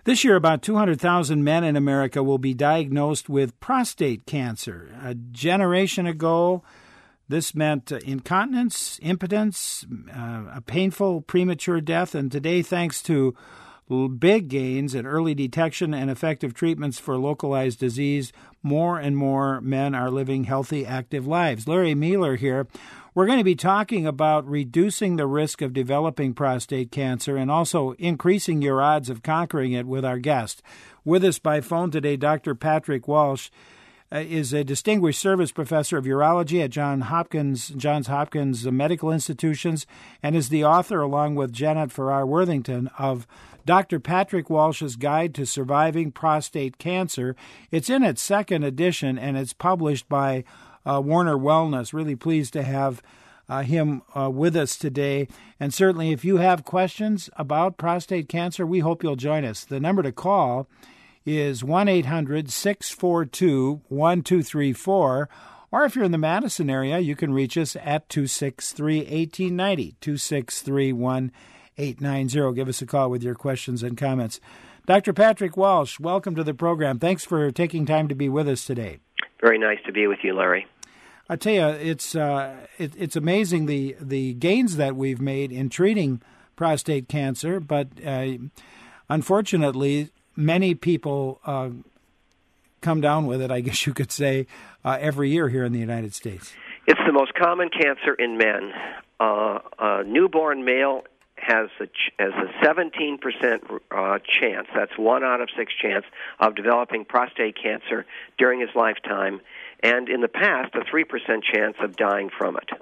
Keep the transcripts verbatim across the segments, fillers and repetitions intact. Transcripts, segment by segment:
This year, about two hundred thousand men in America will be diagnosed with prostate cancer. A generation ago, this meant uh, incontinence, impotence, uh, a painful premature death, and today, thanks to big gains in early detection and effective treatments for localized disease, more and more men are living healthy, active lives. Larry Mueller here. We're going to be talking about reducing the risk of developing prostate cancer and also increasing your odds of conquering it with our guest. With us by phone today, Doctor Patrick Walsh uh, is a distinguished service professor of urology at Johns Hopkins, Johns Hopkins Medical Institutions and is the author, along with Janet Farrar Worthington, of Doctor Patrick Walsh's Guide to Surviving Prostate Cancer. It's in its second edition, and it's published by Uh, Warner Wellness. Really pleased to have uh, him uh, with us today. And certainly if you have questions about prostate cancer, we hope you'll join us. The number to call is one eight hundred six four two one two three four. Or if you're in the Madison area, you can reach us at two six three, one eight nine zero, two six three, one eight nine zero. Give us a call with your questions and comments. Doctor Patrick Walsh, welcome to the program. Thanks for taking time to be with us today. Very nice to be with you, Larry. I tell you, it's uh, it, it's amazing the the gains that we've made in treating prostate cancer, but uh, unfortunately, many people uh, come down with it, I guess you could say, uh, every year here in the United States. It's the most common cancer in men. Uh, a newborn male has a, has a seventeen percent uh, chance, that's one out of six chance, of developing prostate cancer during his lifetime, and in the past, a three percent chance of dying from it.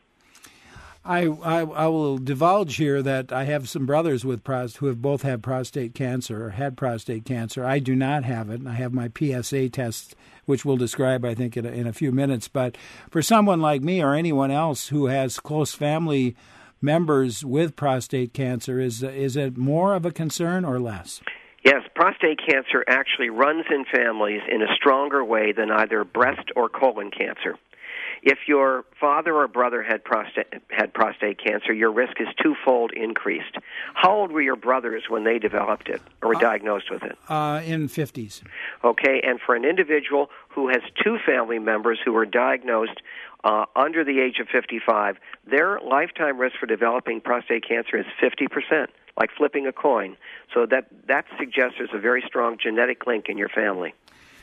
I, I, I will divulge here that I have some brothers with pros, who have both had prostate cancer or had prostate cancer. I do not have it, and I have my P S A test, which we'll describe, I think, in a, in a few minutes. But for someone like me or anyone else who has close family members with prostate cancer, is is it more of a concern or less? Yes, prostate cancer actually runs in families in a stronger way than either breast or colon cancer. If your father or brother had prostate had prostate cancer, your risk is twofold increased. How old were your brothers when they developed it or were uh, diagnosed with it? Uh, in fifties. Okay, and for an individual who has two family members who were diagnosed uh, under the age of fifty-five, their lifetime risk for developing prostate cancer is fifty percent, like flipping a coin. So that, that suggests there's a very strong genetic link in your family.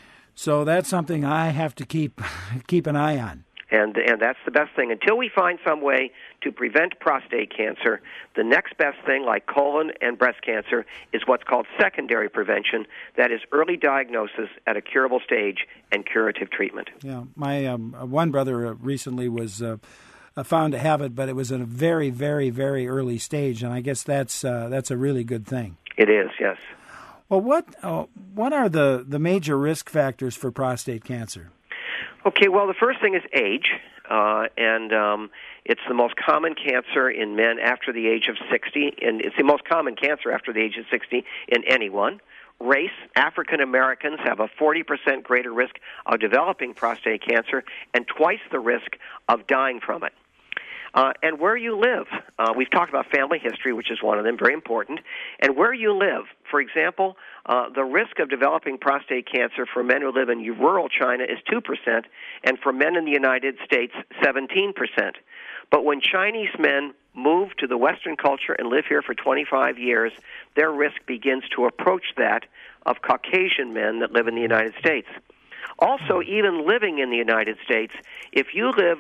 So that's something I have to keep keep an eye on. And and that's the best thing. Until we find some way to prevent prostate cancer, the next best thing, like colon and breast cancer, is what's called secondary prevention. That is early diagnosis at a curable stage and curative treatment. Yeah, my um, one brother recently was uh, found to have it, but it was in a very, very, very early stage, and I guess that's uh, that's a really good thing. It is, yes. Well, what uh, what are the, the major risk factors for prostate cancer? Okay, well, the first thing is age, uh, and um, it's the most common cancer in men after the age of sixty, and it's the most common cancer after the age of sixty in anyone. Race, African Americans have a forty percent greater risk of developing prostate cancer and twice the risk of dying from it. Uh, and where you live. Uh, we've talked about family history, which is one of them, very important. And where you live. For example, uh, the risk of developing prostate cancer for men who live in rural China is two percent, and for men in the United States, seventeen percent. But when Chinese men move to the Western culture and live here for twenty-five years, their risk begins to approach that of Caucasian men that live in the United States. Also, even living in the United States, if you live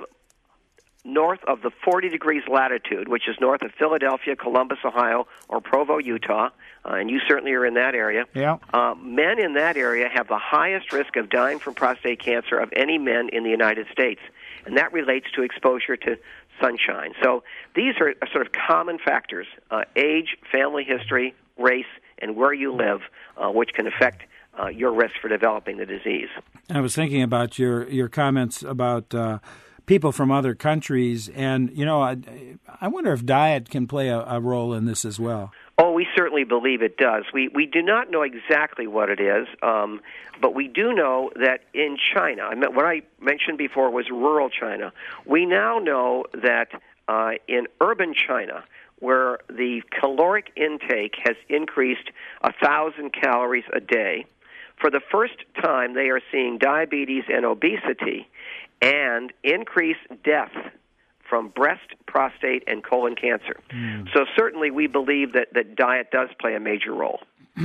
north of the forty degrees latitude, which is north of Philadelphia, Columbus, Ohio, or Provo, Utah, uh, and you certainly are in that area, yeah. uh, men in that area have the highest risk of dying from prostate cancer of any men in the United States, and that relates to exposure to sunshine. So these are sort of common factors, uh, age, family history, race, and where you live, uh, which can affect uh, your risk for developing the disease. I was thinking about your, your comments about uh, people from other countries, and, you know, I, I wonder if diet can play a, a role in this as well. Oh, we certainly believe it does. We we do not know exactly what it is, um, but we do know that in China, I meant, what I mentioned before was rural China. We now know that uh, in urban China, where the caloric intake has increased one thousand calories a day. For the first time, they are seeing diabetes and obesity and increased death from breast, prostate, and colon cancer. Mm. So certainly we believe that, that diet does play a major role.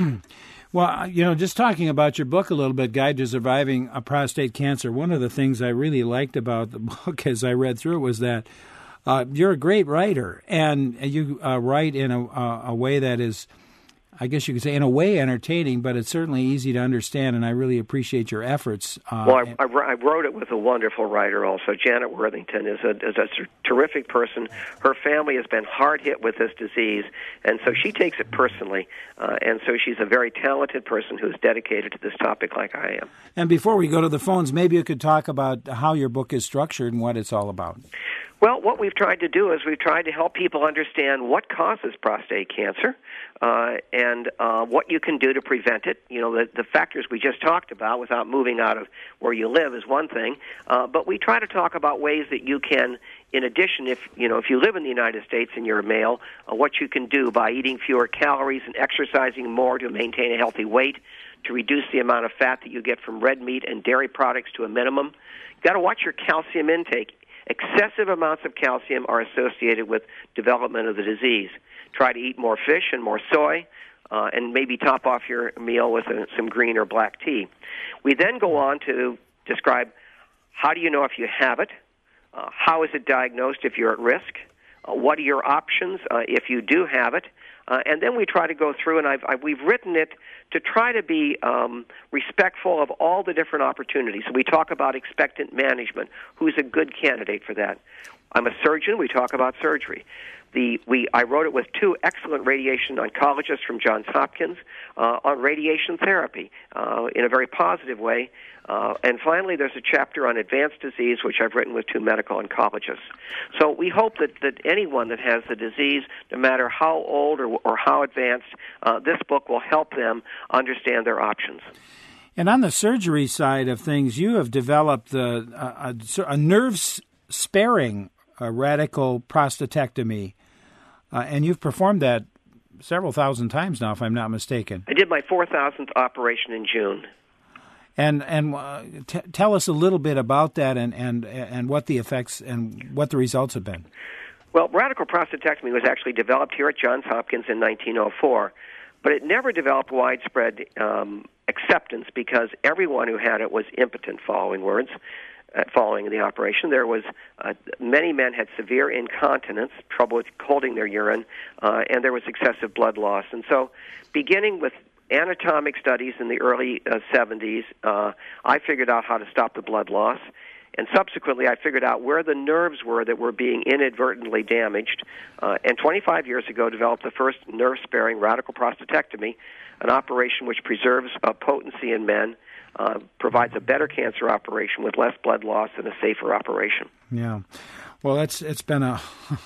Well, you know, just talking about your book a little bit, Guide to Surviving a Prostate Cancer, one of the things I really liked about the book as I read through it was that uh, you're a great writer, and you uh, write in a, a way that is, I guess you could say, in a way entertaining, but it's certainly easy to understand, and I really appreciate your efforts. Uh, well, I, I, I wrote it with a wonderful writer also. Janet Worthington is a, is a terrific person. Her family has been hard hit with this disease, and so she takes it personally, uh, and so she's a very talented person who's dedicated to this topic like I am. And before we go to the phones, maybe you could talk about how your book is structured and what it's all about. Well, what we've tried to do is we've tried to help people understand what causes prostate cancer uh, and uh, what you can do to prevent it. You know, the, the factors we just talked about without moving out of where you live is one thing, uh, but we try to talk about ways that you can, in addition, if you know if you live in the United States and you're a male, uh, what you can do by eating fewer calories and exercising more to maintain a healthy weight, to reduce the amount of fat that you get from red meat and dairy products to a minimum. You've got to watch your calcium intake. Excessive amounts of calcium are associated with development of the disease. Try to eat more fish and more soy, uh, and maybe top off your meal with a, some green or black tea. We then go on to describe how do you know if you have it, uh, how is it diagnosed if you're at risk, uh, what are your options uh, if you do have it, uh, and then we try to go through, and I've, I've, we've written it to try to be um, respectful of all the different opportunities. So we talk about expectant management. Who's a good candidate for that? I'm a surgeon. We talk about surgery. The, we, I wrote it with two excellent radiation oncologists from Johns Hopkins uh, on radiation therapy uh, in a very positive way. Uh, and finally, there's a chapter on advanced disease, which I've written with two medical oncologists. So we hope that, that anyone that has the disease, no matter how old or, or how advanced, uh, this book will help them understand their options. And on the surgery side of things, you have developed a, a, a nerve-sparing uh, radical prostatectomy, uh, and you've performed that several thousand times now, if I'm not mistaken. I did my four thousandth operation in June. And and uh, t- tell us a little bit about that and, and and what the effects and what the results have been. Well, radical prostatectomy was actually developed here at Johns Hopkins in nineteen oh four, but it never developed widespread um, acceptance because everyone who had it was impotent following words. Uh, following the operation, there was uh, many men had severe incontinence, trouble with holding their urine, uh, and there was excessive blood loss. And so, beginning with anatomic studies in the early uh, seventies, uh, I figured out how to stop the blood loss, and subsequently I figured out where the nerves were that were being inadvertently damaged, uh, and twenty-five years ago developed the first nerve-sparing radical prostatectomy, an operation which preserves uh, potency in men, uh, provides a better cancer operation with less blood loss and a safer operation. Yeah. Well, it's, it's been a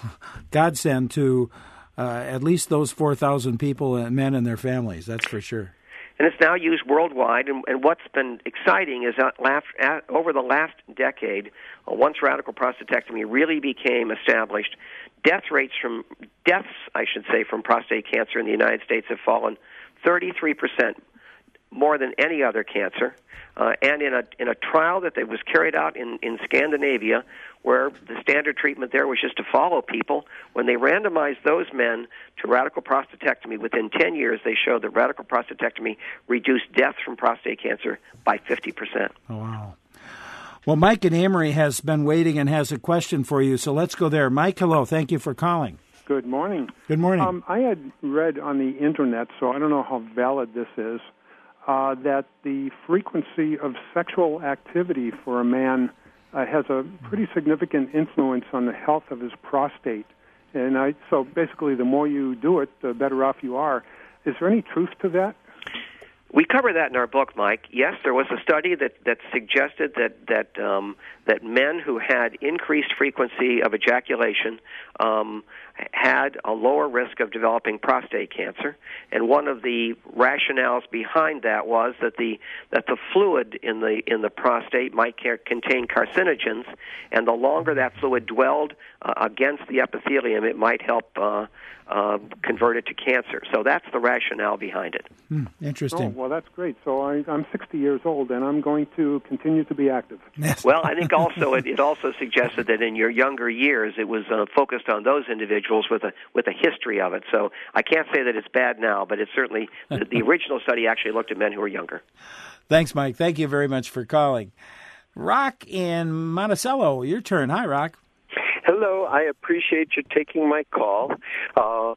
godsend to Uh, at least those four thousand people, uh, men and their families, that's for sure. And it's now used worldwide, and, and what's been exciting is that last, at, over the last decade, uh, once radical prostatectomy really became established, death rates from, deaths, I should say, from prostate cancer in the United States have fallen thirty-three percent, more than any other cancer. Uh, and in a in a trial that was carried out in, in Scandinavia, where the standard treatment there was just to follow people, when they randomized those men to radical prostatectomy, within ten years they showed that radical prostatectomy reduced death from prostate cancer by fifty percent. Oh, wow. Well, Mike in Amory has been waiting and has a question for you, so let's go there. Mike, hello. Thank you for calling. Good morning. Good morning. Um, I had read on the Internet, so I don't know how valid this is, uh, that the frequency of sexual activity for a man uh, has a pretty significant influence on the health of his prostate. And I, so basically, the more you do it, the better off you are. Is there any truth to that? We cover that in our book, Mike. Yes, there was a study that, that suggested that that um, that men who had increased frequency of ejaculation um, had a lower risk of developing prostate cancer, and one of the rationales behind that was that the that the fluid in the in the prostate might ca- contain carcinogens, and the longer that fluid dwelled uh, against the epithelium, it might help uh, uh, convert it to cancer. So that's the rationale behind it. Hmm, interesting. Oh, well, that's great. So I, I'm sixty years old, and I'm going to continue to be active. Well, I think also it, it also suggested that in your younger years, it was uh, focused on those individuals with a with a history of it. So I can't say that it's bad now, but it's certainly the, the original study actually looked at men who were younger. Thanks, Mike. Thank you very much for calling. Rock in Monticello, your turn. Hi, Rock. Hello. I appreciate you taking my call. Uh,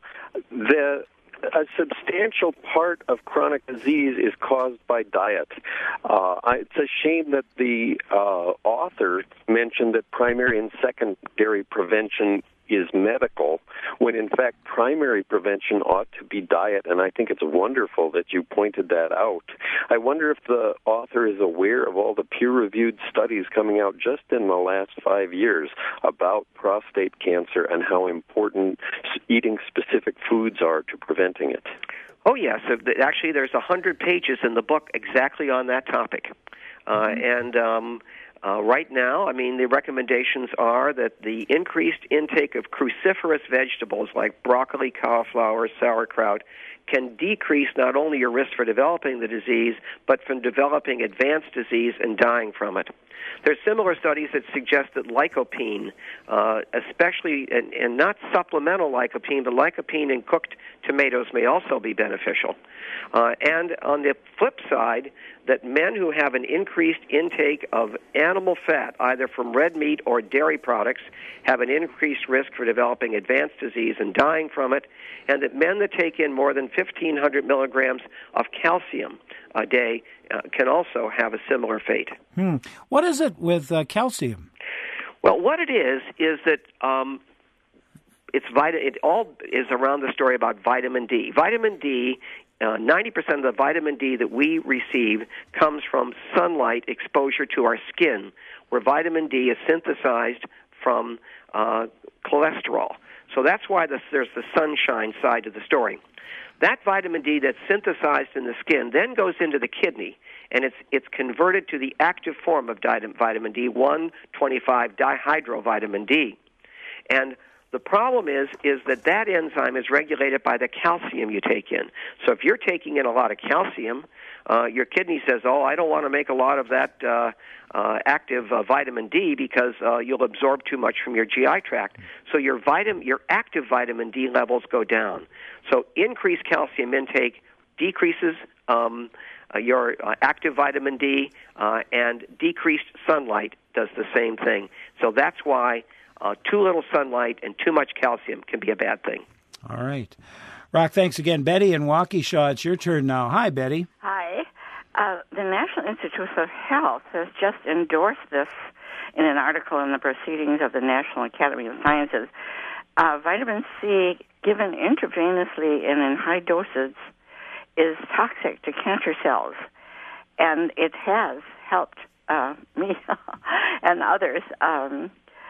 the A substantial part of chronic disease is caused by diet. Uh, I, it's a shame that the uh, author mentioned that primary and secondary prevention is medical, when in fact primary prevention ought to be diet, and I think it's wonderful that you pointed that out. I wonder if the author is aware of all the peer-reviewed studies coming out just in the last five years about prostate cancer and how important eating specific foods are to preventing it. Oh, yes. Actually, there's one hundred pages in the book exactly on that topic. Uh, and um, uh, right now, I mean, the recommendations are that the increased intake of cruciferous vegetables like broccoli, cauliflower, sauerkraut can decrease not only your risk for developing the disease, but from developing advanced disease and dying from it. There's similar studies that suggest that lycopene, uh, especially, and, and not supplemental lycopene, but lycopene in cooked tomatoes may also be beneficial. Uh, and on the flip side, that men who have an increased intake of animal fat, either from red meat or dairy products, have an increased risk for developing advanced disease and dying from it, and that men that take in more than fifteen hundred milligrams of calcium a day uh, can also have a similar fate. Hmm. What is it with uh, calcium? Well, what it is is that um, it's vita- it all is around the story about vitamin D. Vitamin D, uh, ninety percent of the vitamin D that we receive comes from sunlight exposure to our skin, where vitamin D is synthesized from uh, cholesterol. So that's why this, there's the sunshine side of the story. That vitamin D that's synthesized in the skin then goes into the kidney, and it's it's converted to the active form of vitamin D, one twenty-five dihydrovitamin D. And the problem is is that that enzyme is regulated by the calcium you take in. So if you're taking in a lot of calcium, uh, your kidney says, oh, I don't want to make a lot of that uh, uh, active uh, vitamin D because uh, you'll absorb too much from your G I tract. So your vitamin, your active vitamin D levels go down. So increased calcium intake decreases um, uh, your uh, active vitamin D, uh, and decreased sunlight does the same thing. So that's why Uh, too little sunlight and too much calcium can be a bad thing. All right. Rock, thanks again. Betty in Waukesha, it's your turn now. Hi, Betty. Hi. Uh, the National Institute of Health has just endorsed this in an article in the Proceedings of the National Academy of Sciences. Uh, vitamin C given intravenously and in high doses is toxic to cancer cells, and it has helped uh, me and others um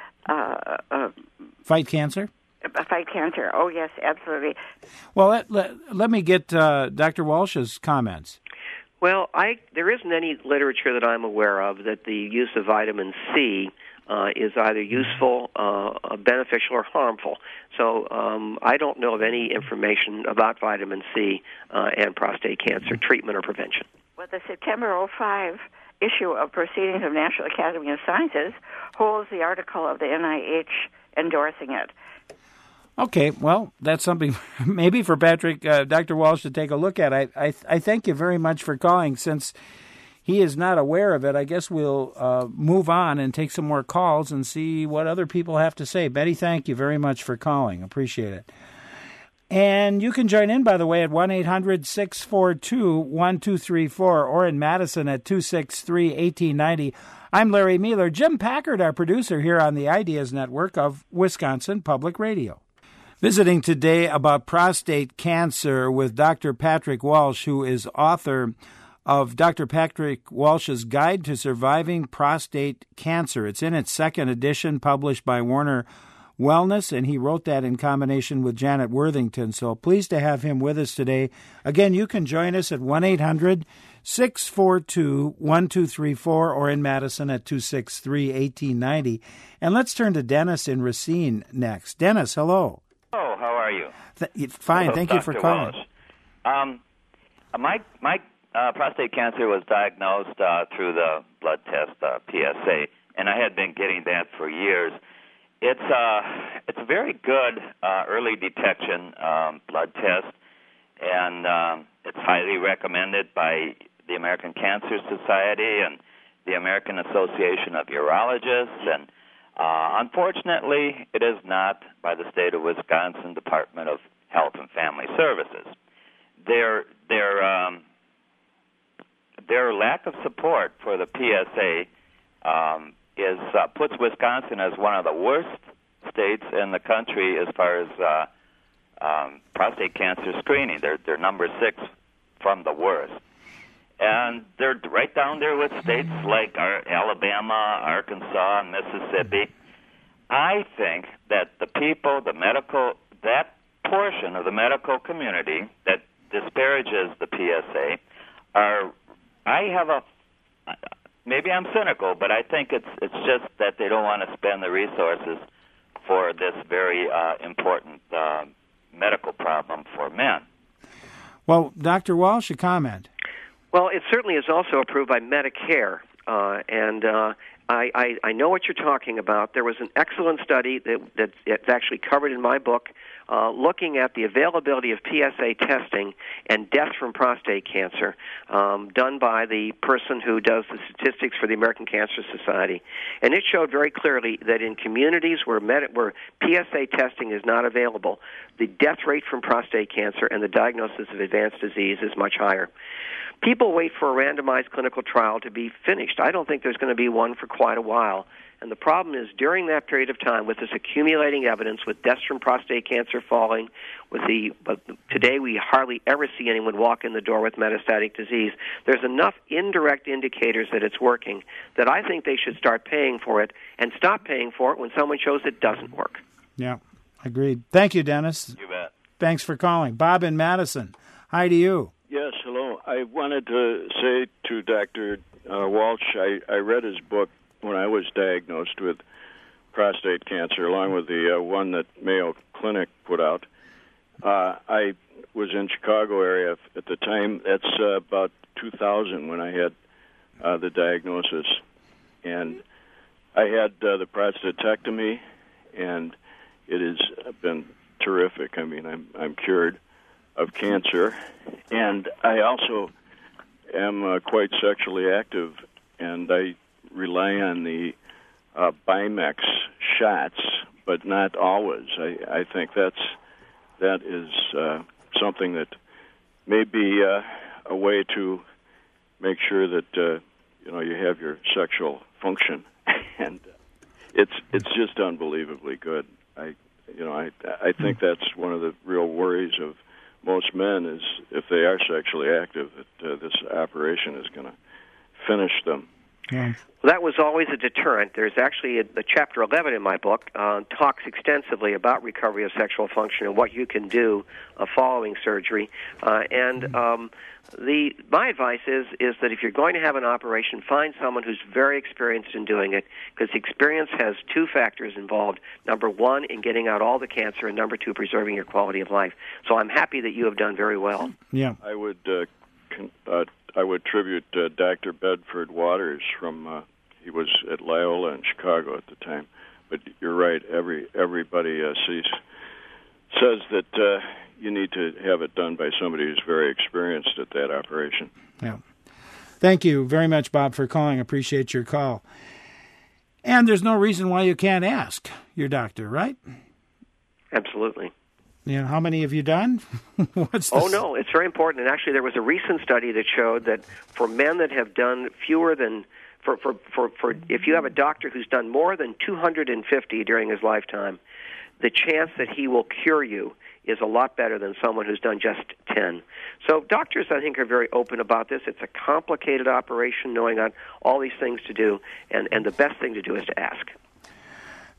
Uh, uh, fight cancer? Fight cancer. Oh, yes, absolutely. Well, let, let, let me get uh, Doctor Walsh's comments. Well, I there isn't any literature that I'm aware of that the use of vitamin C uh, is either useful, uh, beneficial, or harmful. So um, I don't know of any information about vitamin C uh, and prostate cancer treatment or prevention. Well, the September oh five issue of Proceedings of National Academy of Sciences holds the article of the N I H endorsing it. Okay, well, that's something maybe for Patrick, uh, Doctor Walsh to take a look at. I, I I thank you very much for calling. Since he is not aware of it, I guess we'll uh, move on and take some more calls and see what other people have to say. Betty, thank you very much for calling. Appreciate it. And you can join in, by the way, at one eight hundred six four two one two three four or in Madison at two six three one eight nine zero. I'm Larry Mueller. Jim Packard, our producer here on the Ideas Network of Wisconsin Public Radio. Visiting today about prostate cancer with Doctor Patrick Walsh, who is author of Doctor Patrick Walsh's Guide to Surviving Prostate Cancer. It's in its second edition, published by Warner Wellness, and he wrote that in combination with Janet Worthington. So pleased to have him with us today. Again, you can join us at one eight hundred six four two one two three four or in Madison at two six three one eight nine zero. And let's turn to Dennis in Racine next. Dennis, hello. Hello, how are you? Th- fine, Hello, thank Doctor you for calling. Walsh. Um, my my uh, prostate cancer was diagnosed uh, through the blood test, uh, P S A, and I had been getting that for years. It's uh, it's a very good uh, early detection um, blood test, and um, it's highly recommended by the American Cancer Society and the American Association of Urologists, and uh, unfortunately, it is not by the state of Wisconsin Department of Health and Family Services. Their their um, their lack of support for the P S A um, is uh, puts Wisconsin as one of the worst states in the country as far as uh, um, prostate cancer screening. They're they're number six from the worst, and they're right down there with states like our, Alabama, Arkansas, and Mississippi. I think that the people, the medical, that portion of the medical community that disparages the P S A are, I have a, maybe I'm cynical, but I think it's it's just that they don't want to spend the resources for this very uh, important uh, medical problem for men. Well, Doctor Walsh, a comment. Well, it certainly is also approved by Medicare, uh, and uh, I, I, I know what you're talking about. There was an excellent study that, that it's actually covered in my book uh, looking at the availability of P S A testing and death from prostate cancer um, done by the person who does the statistics for the American Cancer Society. And it showed very clearly that in communities where, med- where P S A testing is not available, the death rate from prostate cancer and the diagnosis of advanced disease is much higher. People wait for a randomized clinical trial to be finished. I don't think there's going to be one for quite a while. And the problem is during that period of time, with this accumulating evidence, with deaths from prostate cancer falling, with the but today we hardly ever see anyone walk in the door with metastatic disease, there's enough indirect indicators that it's working that I think they should start paying for it and stop paying for it when someone shows it doesn't work. Yeah, agreed. Thank you, Dennis. You bet. Thanks for calling. Bob in Madison, hi to you. Yes, hello. I wanted to say to Doctor Uh, Walsh, I, I read his book when I was diagnosed with prostate cancer, along with the uh, one that Mayo Clinic put out. Uh, I was in Chicago area at the time. That's uh, about two thousand when I had uh, the diagnosis. And I had uh, the prostatectomy, and it has been terrific. I mean, I'm, I'm cured of cancer. And I also am uh, quite sexually active, and I rely on the uh, Bimex shots, but not always. I, I think that's that is uh, something that may be uh, a way to make sure that uh, you know you have your sexual function, and it's it's just unbelievably good. I you know I I think that's one of the real worries of most men is if they are sexually active, that uh, this operation is going to finish them. Yeah. Well, that was always a deterrent. There's actually a, a chapter eleven in my book uh, talks extensively about recovery of sexual function and what you can do uh, following surgery. Uh, and um, the my advice is is that if you're going to have an operation, find someone who's very experienced in doing it, because experience has two factors involved. Number one, in getting out all the cancer, and number two, preserving your quality of life. So I'm happy that you have done very well. Yeah, I would uh, con- uh, I would tribute uh, Doctor Bedford Waters from uh, he was at Loyola in Chicago at the time. But you're right. Every everybody uh, sees says that uh, you need to have it done by somebody who's very experienced at that operation. Yeah. Thank you very much, Bob, for calling. Appreciate your call. And there's no reason why you can't ask your doctor, right? Absolutely. You know, how many have you done? What's the Oh, no, it's very important. And actually, there was a recent study that showed that for men that have done fewer than, for, for, for, for if you have a doctor who's done more than two hundred fifty during his lifetime, the chance that he will cure you is a lot better than someone who's done just ten. So doctors, I think, are very open about this. It's a complicated operation, knowing on all these things to do, and, and the best thing to do is to ask.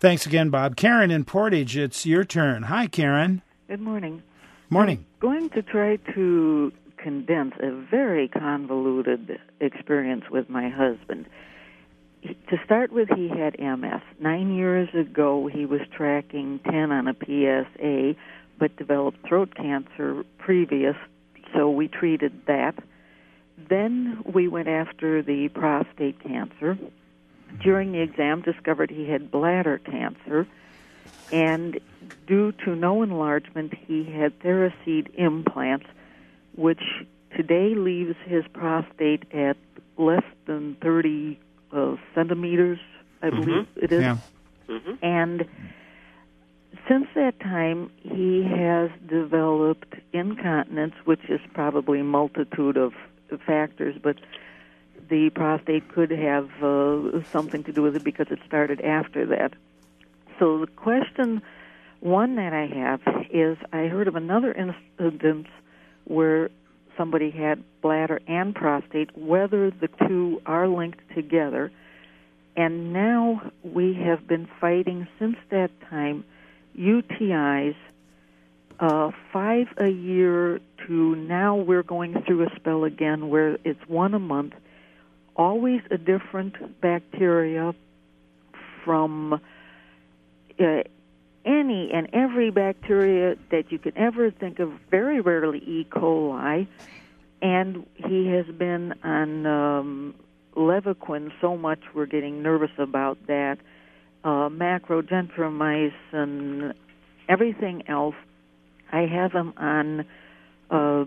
Thanks again, Bob. Karen in Portage, it's your turn. Hi, Karen. Good morning. Morning. I'm going to try to condense a very convoluted experience with my husband. To start with, he had M S. Nine years ago, he was tracking ten on a P S A, but developed throat cancer previous, so we treated that. Then we went after the prostate cancer. During the exam, discovered he had bladder cancer, and due to no enlargement, he had Theraseed implants, which today leaves his prostate at less than thirty uh, centimeters, I Mm-hmm. believe it is. Yeah. Mm-hmm. And since that time, he has developed incontinence, which is probably a multitude of factors, but the prostate could have uh, something to do with it because it started after that. So the question, one that I have, is I heard of another instance where somebody had bladder and prostate, whether the two are linked together. And now we have been fighting since that time U T Is, uh, five a year to now we're going through a spell again where it's one a month, always a different bacteria from uh, any and every bacteria that you could ever think of, very rarely E. coli, and he has been on um, Levaquin so much we're getting nervous about that, uh, macrogentamicin, everything else. I have him on uh,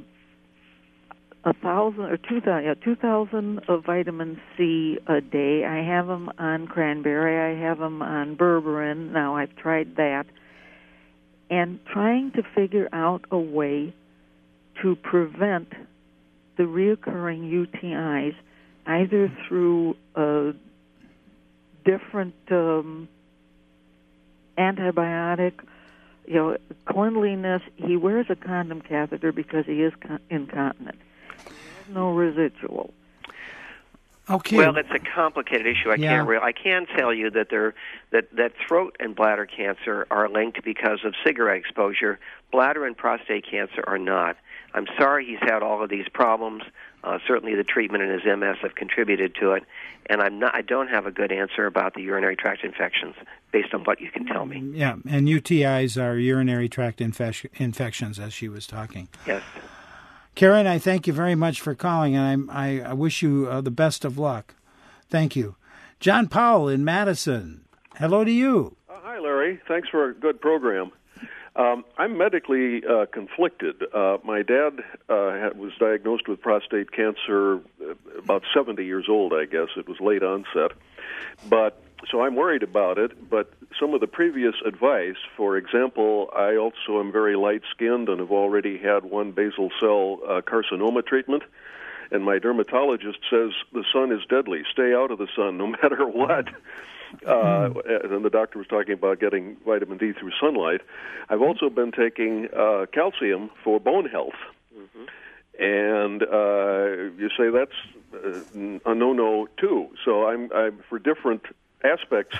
a thousand or two thousand, yeah, two thousand of vitamin C a day. I have him on cranberry. I have him on berberine. Now I've tried that, and trying to figure out a way to prevent the reoccurring U T Is, either through a different um, antibiotic, you know, cleanliness. He wears a condom catheter because he is con- incontinent. No residual. Okay. Well, it's a complicated issue. I Yeah. can't. Re- I can tell you that there that that throat and bladder cancer are linked because of cigarette exposure. Bladder and prostate cancer are not. I'm sorry he's had all of these problems. Uh, certainly, the treatment in his M S have contributed to it, and I'm not. I don't have a good answer about the urinary tract infections based on what you can tell me. Yeah, and U T Is are urinary tract infec- infections, as she was talking. Yes. Karen, I thank you very much for calling, and I'm, I, I wish you uh, the best of luck. Thank you. John Powell in Madison. Hello to you. Uh, hi, Larry. Thanks for a good program. Um, I'm medically uh, conflicted. Uh, my dad uh, had, was diagnosed with prostate cancer about seventy years old, I guess. It was late onset. But so I'm worried about it, but some of the previous advice, for example, I also am very light-skinned and have already had one basal cell uh, carcinoma treatment, and my dermatologist says the sun is deadly. Stay out of the sun no matter what. Uh, and the doctor was talking about getting vitamin D through sunlight. I've also been taking uh, calcium for bone health. Mm-hmm. And uh, you say that's uh, a no-no, too. So I'm, I'm for different aspects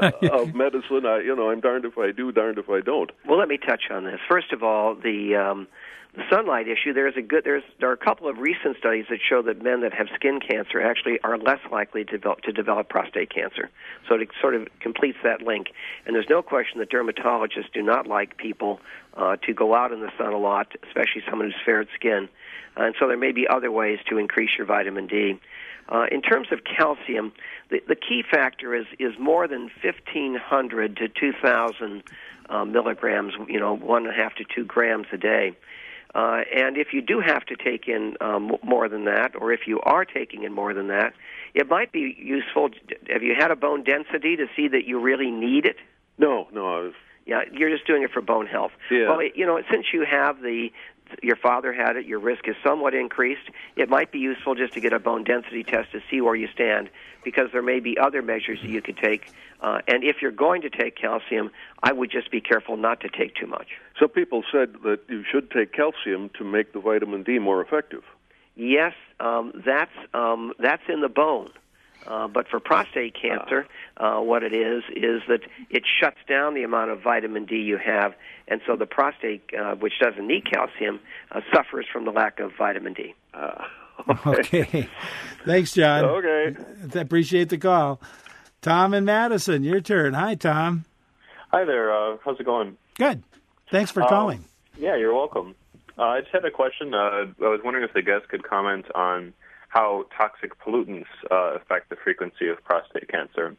of medicine, I, you know, I'm darned if I do, darned if I don't. Well, let me touch on this. First of all, the um, the sunlight issue. There's a good. There's there are a couple of recent studies that show that men that have skin cancer actually are less likely to develop, to develop prostate cancer. So it sort of completes that link. And there's no question that dermatologists do not like people uh, to go out in the sun a lot, especially someone who's fair skin. Uh, and so there may be other ways to increase your vitamin D. Uh, in terms of calcium, the, the key factor is, is more than fifteen hundred to two thousand uh, milligrams, you know, one and a half to two grams a day. Uh, and if you do have to take in um, more than that, or if you are taking in more than that, it might be useful. Have you had a bone density to see that you really need it? No, no. I was... Yeah, you're just doing it for bone health. Yeah. Well, you know, since you have the, your father had it, your risk is somewhat increased, it might be useful just to get a bone density test to see where you stand, because there may be other measures that you could take. Uh, and if you're going to take calcium, I would just be careful not to take too much. Some people said that you should take calcium to make the vitamin D more effective. Yes, um, that's um, that's in the bone. Uh, but for prostate cancer, uh, what it is is that it shuts down the amount of vitamin D you have, and so the prostate, uh, which doesn't need calcium, uh, suffers from the lack of vitamin D. Uh, okay. okay. Thanks, John. Okay. I appreciate the call. Tom and Madison, your turn. Hi, Tom. Hi there. Uh, how's it going? Good. Thanks for calling. Um, yeah, you're welcome. Uh, I just had a question. Uh, I was wondering if the guest could comment on how toxic pollutants uh, affect the frequency of prostate cancer.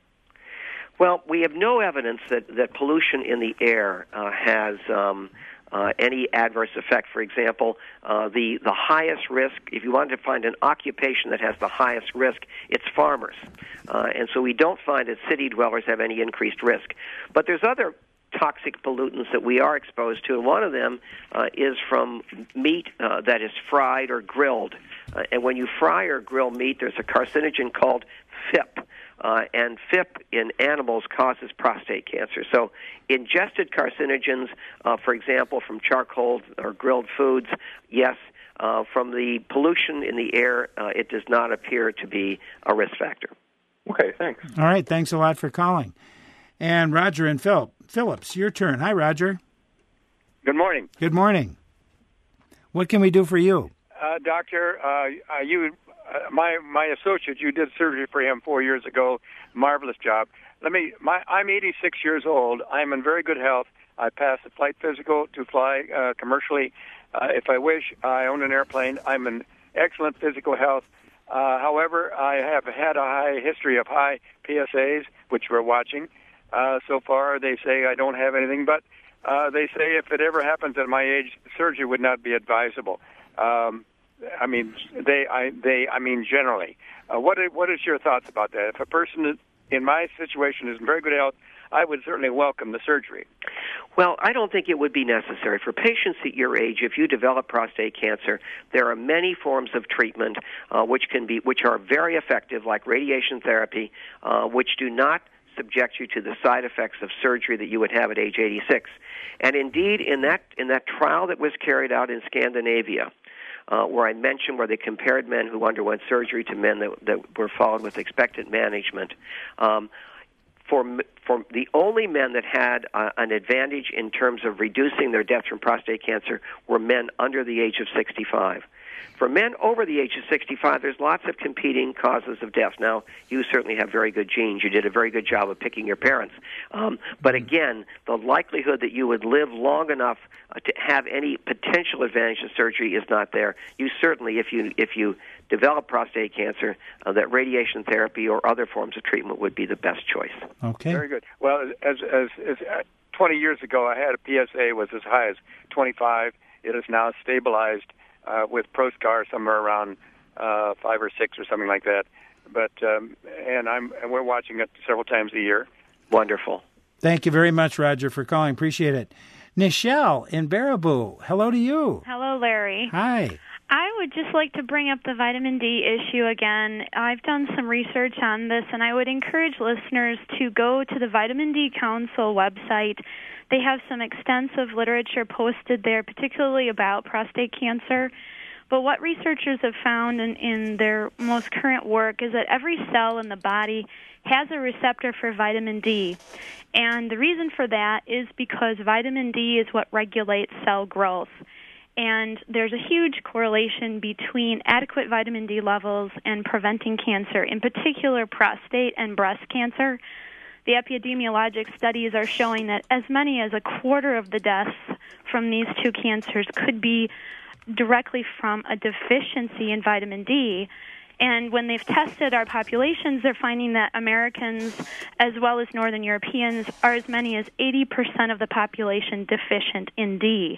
Well, we have no evidence that, that pollution in the air uh, has um, uh, any adverse effect. For example, uh, the, the highest risk, if you wanted to find an occupation that has the highest risk, it's farmers. Uh, and so we don't find that city dwellers have any increased risk. But there's other toxic pollutants that we are exposed to, and one of them uh, is from meat uh, that is fried or grilled. Uh, and when you fry or grill meat, there's a carcinogen called F I P, uh, and F I P in animals causes prostate cancer. So ingested carcinogens, uh, for example, from charcoal or grilled foods, yes. Uh, from the pollution in the air, uh, it does not appear to be a risk factor. Okay, thanks. All right, thanks a lot for calling. And Roger and Phil, Phillips, your turn. Hi, Roger. Good morning. Good morning. What can we do for you? Uh, doctor, uh, uh, you, uh, my my associate, you did surgery for him four years ago. Marvelous job. Let me. My, I'm eighty-six years old. I'm in very good health. I passed the flight physical to fly uh, commercially. Uh, if I wish, I own an airplane. I'm in excellent physical health. Uh, however, I have had a high history of high P S As, which we're watching. Uh, so far, they say I don't have anything, but uh, they say if it ever happens at my age, surgery would not be advisable. Um, I mean, they, I, they, I mean, generally. Uh, what, is, what is your thoughts about that? If a person in my situation is in very good health, I would certainly welcome the surgery. Well, I don't think it would be necessary. For patients at your age, if you develop prostate cancer, there are many forms of treatment uh, which can be, which are very effective, like radiation therapy, uh, which do not subject you to the side effects of surgery that you would have at age eighty-six. And indeed, in that in that trial that was carried out in Scandinavia, uh, where I mentioned where they compared men who underwent surgery to men that, that were followed with expectant management, um, for for the only men that had uh, an advantage in terms of reducing their deaths from prostate cancer were men under the age of sixty-five. For men over the age of sixty-five, there's lots of competing causes of death. Now, you certainly have very good genes. You did a very good job of picking your parents. Um, but again, the likelihood that you would live long enough uh, to have any potential advantage of surgery is not there. You certainly, if you if you develop prostate cancer, uh, that radiation therapy or other forms of treatment would be the best choice. Okay. Very good. Well, as as, as uh, twenty years ago, I had a P S A was as high as twenty-five. It is now stabilized. Uh, with ProScar somewhere around uh, five or six or something like that, but um, and I'm and we're watching it several times a year. Wonderful. Thank you very much, Roger, for calling. Appreciate it. Nichelle in Baraboo, hello to you. Hello, Larry. Hi. I would just like to bring up the vitamin D issue again. I've done some research on this, and I would encourage listeners to go to the Vitamin D Council website. They have some extensive literature posted there, particularly about prostate cancer. But what researchers have found in, in their most current work is that every cell in the body has a receptor for vitamin D. And the reason for that is because vitamin D is what regulates cell growth. And there's a huge correlation between adequate vitamin D levels and preventing cancer, in particular prostate and breast cancer. The epidemiologic studies are showing that as many as a quarter of the deaths from these two cancers could be directly from a deficiency in vitamin D. And when they've tested our populations, they're finding that Americans, as well as Northern Europeans, are as many as eighty percent of the population deficient in D.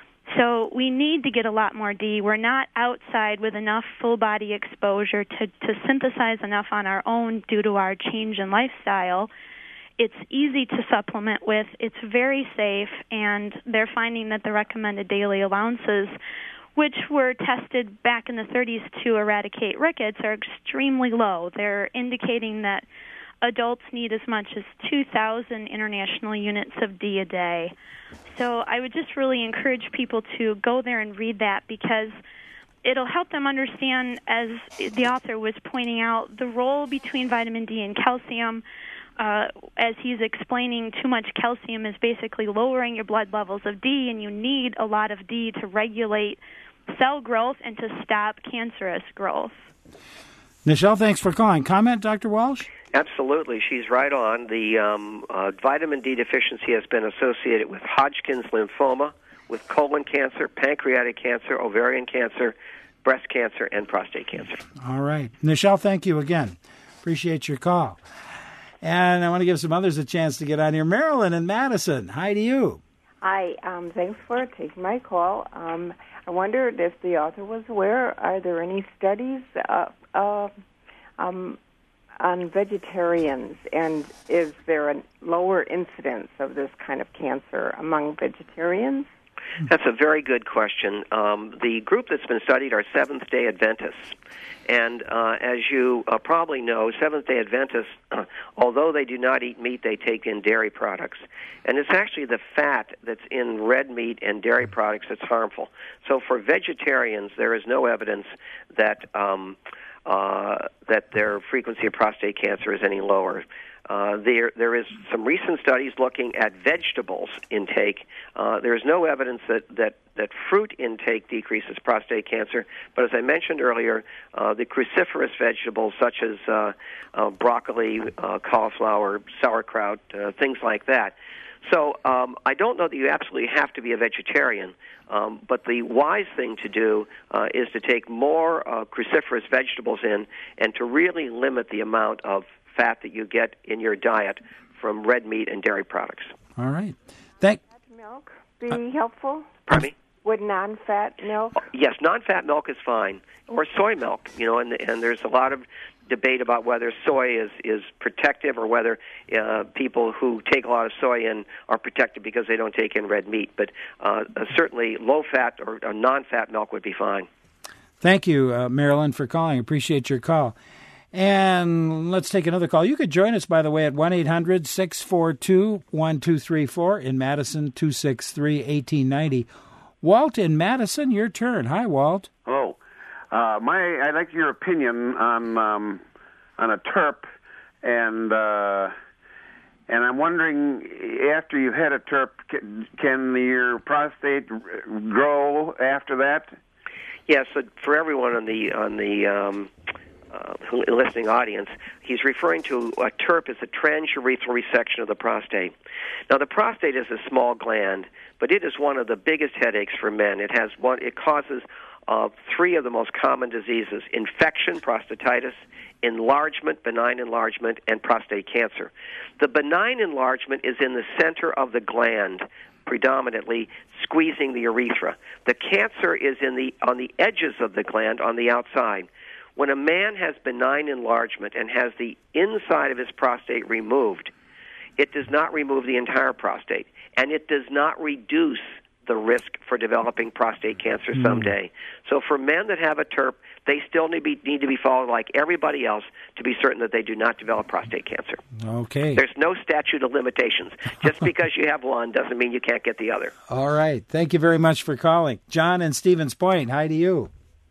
So we need to get a lot more D. We're not outside with enough full-body exposure to, to synthesize enough on our own due to our change in lifestyle. It's easy to supplement with. It's very safe, and they're finding that the recommended daily allowances, which were tested back in the thirties to eradicate rickets, are extremely low. They're indicating that adults need as much as two thousand international units of D a day. So I would just really encourage people to go there and read that, because it'll help them understand, as the author was pointing out, the role between vitamin D and calcium. Uh, as he's explaining, too much calcium is basically lowering your blood levels of D, and you need a lot of D to regulate cell growth and to stop cancerous growth. Nichelle, thanks for calling. Comment, Doctor Walsh? Absolutely. She's right on. The um, uh, vitamin D deficiency has been associated with Hodgkin's lymphoma, with colon cancer, pancreatic cancer, ovarian cancer, breast cancer, and prostate cancer. All right. Nichelle, thank you again. Appreciate your call. And I want to give some others a chance to get on here. Marilyn in Madison, hi to you. Hi, um, thanks for taking my call. Um, I wondered if the author was aware, are there any studies uh, uh, um, on vegetarians, and is there a lower incidence of this kind of cancer among vegetarians? That's a very good question. Um, the group that's been studied are Seventh-day Adventists. And uh, as you uh, probably know, Seventh-day Adventists, uh, although they do not eat meat, they take in dairy products. And it's actually the fat that's in red meat and dairy products that's harmful. So for vegetarians, there is no evidence that um, uh, that their frequency of prostate cancer is any lower. Uh, there, there is some recent studies looking at vegetables intake. Uh, there is no evidence that, that, that fruit intake decreases prostate cancer, but as I mentioned earlier, uh, the cruciferous vegetables such as uh, uh, broccoli, uh, cauliflower, sauerkraut, uh, things like that. So um, I don't know that you absolutely have to be a vegetarian, um, but the wise thing to do uh, is to take more uh, cruciferous vegetables in and to really limit the amount of fat that you get in your diet from red meat and dairy products. All right. Thank. Milk be uh, helpful? Pardon me? Would non-fat milk? Oh, yes, non-fat milk is fine, or soy milk. You know, and and there's a lot of debate about whether soy is is protective or whether uh, people who take a lot of soy in are protected because they don't take in red meat. But uh, certainly, low-fat or, or non-fat milk would be fine. Thank you, uh, Marilyn, for calling. Appreciate your call. And let's take another call. You could join us, by the way, at one eight hundred six four two one two three four in Madison, two six three one eight nine zero. Walt in Madison, your turn. Hi, Walt. Hello. Uh, my, I'd like your opinion on um, on a TERP, and uh, and I'm wondering, after you've had a TERP, can, can your prostate grow after that? Yes, yeah, so for everyone on the on the um, uh, listening audience, he's referring to a TERP as a transurethral resection of the prostate. Now, the prostate is a small gland, but it is one of the biggest headaches for men. It has one. It causes uh, three of the most common diseases: infection, prostatitis, enlargement, benign enlargement, and prostate cancer. The benign enlargement is in the center of the gland, predominantly squeezing the urethra. The cancer is in the on the edges of the gland on the outside. When a man has benign enlargement and has the inside of his prostate removed, it does not remove the entire prostate, and it does not reduce the risk for developing prostate cancer someday. Mm. So for men that have a TERP, they still need, be, need to be followed like everybody else to be certain that they do not develop prostate cancer. Okay. There's no statute of limitations. Just because you have one doesn't mean you can't get the other. All right. Thank you very much for calling. John in Stevens Point, hi to you.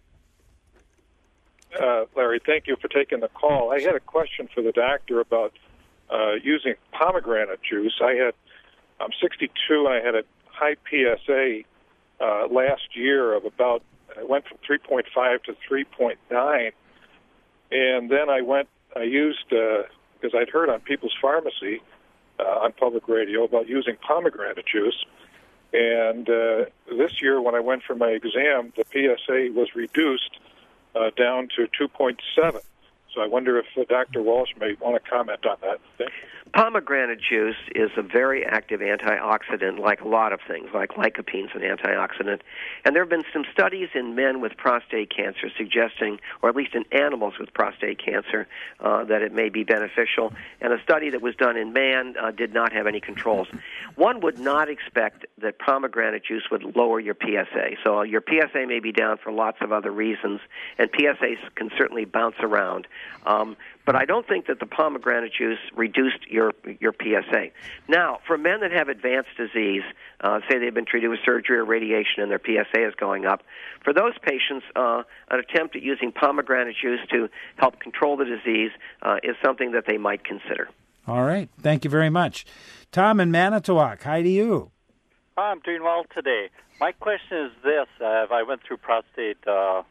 Uh, Larry, thank you for taking the call. I had a question for the doctor about uh, using pomegranate juice. I had, I'm sixty-two, and I had a high P S A uh, last year of about, I went from three point five to three point nine, and then I went, I used, uh, because I'd heard on People's Pharmacy uh, on public radio about using pomegranate juice, and uh, this year when I went for my exam, the P S A was reduced uh, down to two point seven. So I wonder if uh, Doctor Walsh may want to comment on that. Thank you. Pomegranate juice is a very active antioxidant, like a lot of things, like lycopene's an antioxidant. And there have been some studies in men with prostate cancer suggesting, or at least in animals with prostate cancer, uh, that it may be beneficial. And a study that was done in man uh, did not have any controls. One would not expect that pomegranate juice would lower your P S A. So your P S A may be down for lots of other reasons, and P S As can certainly bounce around. Um, but I don't think that the pomegranate juice reduced your your P S A. Now, for men that have advanced disease, uh, say they've been treated with surgery or radiation and their P S A is going up, for those patients, uh, an attempt at using pomegranate juice to help control the disease uh, is something that they might consider. All right. Thank you very much. Tom in Manitowoc, hi to you. I'm doing well today. My question is this. Uh, I went through prostate uh,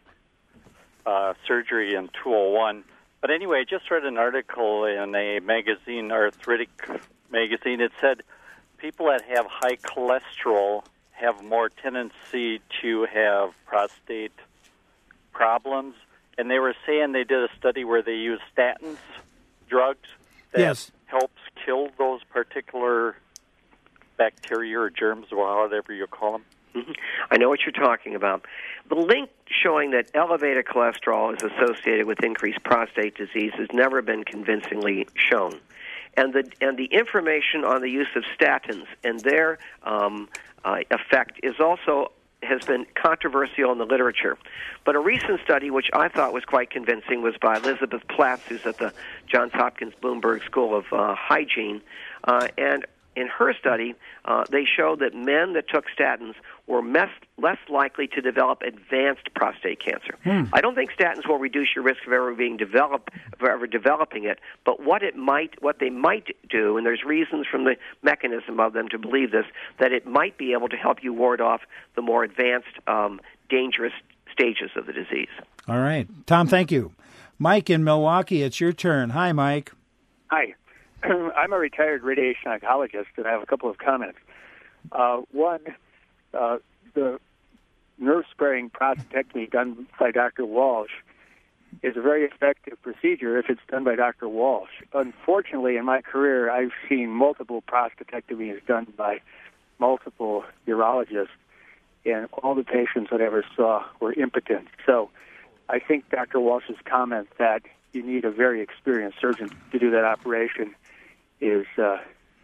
uh, surgery in two oh one. But anyway, I just read an article in a magazine, Arthritic magazine. It said people that have high cholesterol have more tendency to have prostate problems. And they were saying they did a study where they used statins, drugs, that yes. helps kill those particular bacteria or germs or whatever you call them. Mm-hmm. I know what you're talking about. The link showing that elevated cholesterol is associated with increased prostate disease has never been convincingly shown. And the and the information on the use of statins and their um, uh, effect is also has been controversial in the literature. But a recent study, which I thought was quite convincing, was by Elizabeth Platts, who's at the Johns Hopkins Bloomberg School of uh, Hygiene, uh, and in her study, uh, they showed that men that took statins were mes- less likely to develop advanced prostate cancer. Hmm. I don't think statins will reduce your risk of ever being developed, of ever developing it. But what it might, what they might do, and there's reasons from the mechanism of them to believe this, that it might be able to help you ward off the more advanced, um, dangerous stages of the disease. All right, Tom. Thank you. Mike in Milwaukee, it's your turn. Hi, Mike. Hi. I'm a retired radiation oncologist, and I have a couple of comments. Uh, one, uh, the nerve-sparing prostatectomy done by Doctor Walsh is a very effective procedure if it's done by Doctor Walsh. Unfortunately, in my career, I've seen multiple prostatectomies done by multiple urologists, and all the patients that I ever saw were impotent. So I think Doctor Walsh's comment that you need a very experienced surgeon to do that operation is uh,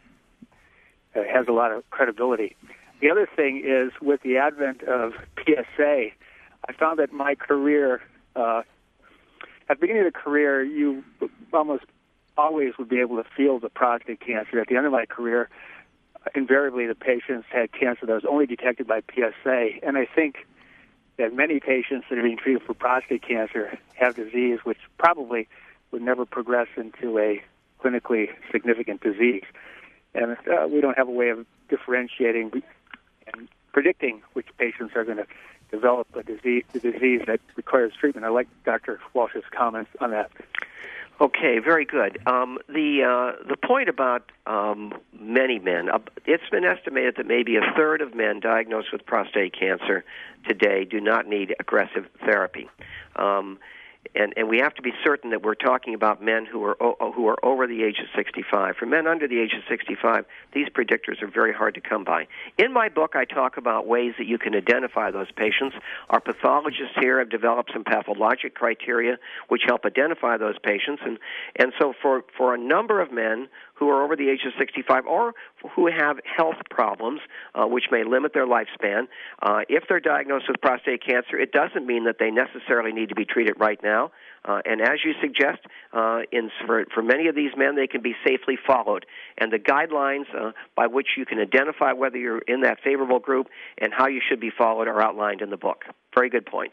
has a lot of credibility. The other thing is, with the advent of P S A, I found that my career, uh, at the beginning of the career, you almost always would be able to feel the prostate cancer. At the end of my career, invariably the patients had cancer that was only detected by P S A, and I think that many patients that are being treated for prostate cancer have disease which probably would never progress into a clinically significant disease. And uh, we don't have a way of differentiating and predicting which patients are going to develop a disease, a disease that requires treatment. I like Doctor Walsh's comments on that. Okay, very good. Um, the uh, the point about um, many men, uh, it's been estimated that maybe a third of men diagnosed with prostate cancer today do not need aggressive therapy. Um, And, and we have to be certain that we're talking about men who are o- who are over the age of sixty-five. For men under the age of sixty-five, these predictors are very hard to come by. In my book, I talk about ways that you can identify those patients. Our pathologists here have developed some pathologic criteria which help identify those patients. And, and so for, for a number of men who are over the age of sixty-five or who have health problems uh, which may limit their lifespan, uh, if they're diagnosed with prostate cancer, it doesn't mean that they necessarily need to be treated right now. Uh, and as you suggest, uh, in, for, for many of these men, they can be safely followed. And the guidelines uh, by which you can identify whether you're in that favorable group and how you should be followed are outlined in the book. Very good points.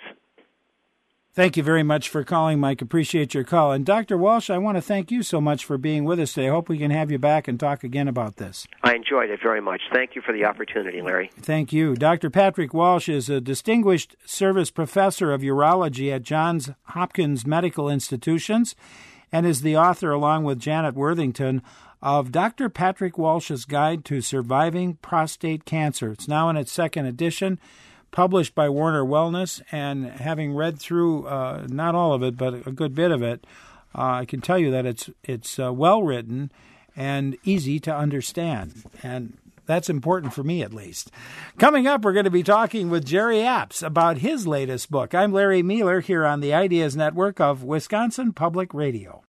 Thank you very much for calling, Mike. Appreciate your call. And Doctor Walsh, I want to thank you so much for being with us today. I hope we can have you back and talk again about this. I enjoyed it very much. Thank you for the opportunity, Larry. Thank you. Doctor Patrick Walsh is a distinguished service professor of urology at Johns Hopkins Medical Institutions and is the author, along with Janet Worthington, of Doctor Patrick Walsh's Guide to Surviving Prostate Cancer. It's now in its second edition, published by Warner Wellness, and having read through uh, not all of it, but a good bit of it, uh, I can tell you that it's it's uh, well written and easy to understand, and that's important for me at least. Coming up, we're going to be talking with Jerry Apps about his latest book. I'm Larry Mueller here on the Ideas Network of Wisconsin Public Radio.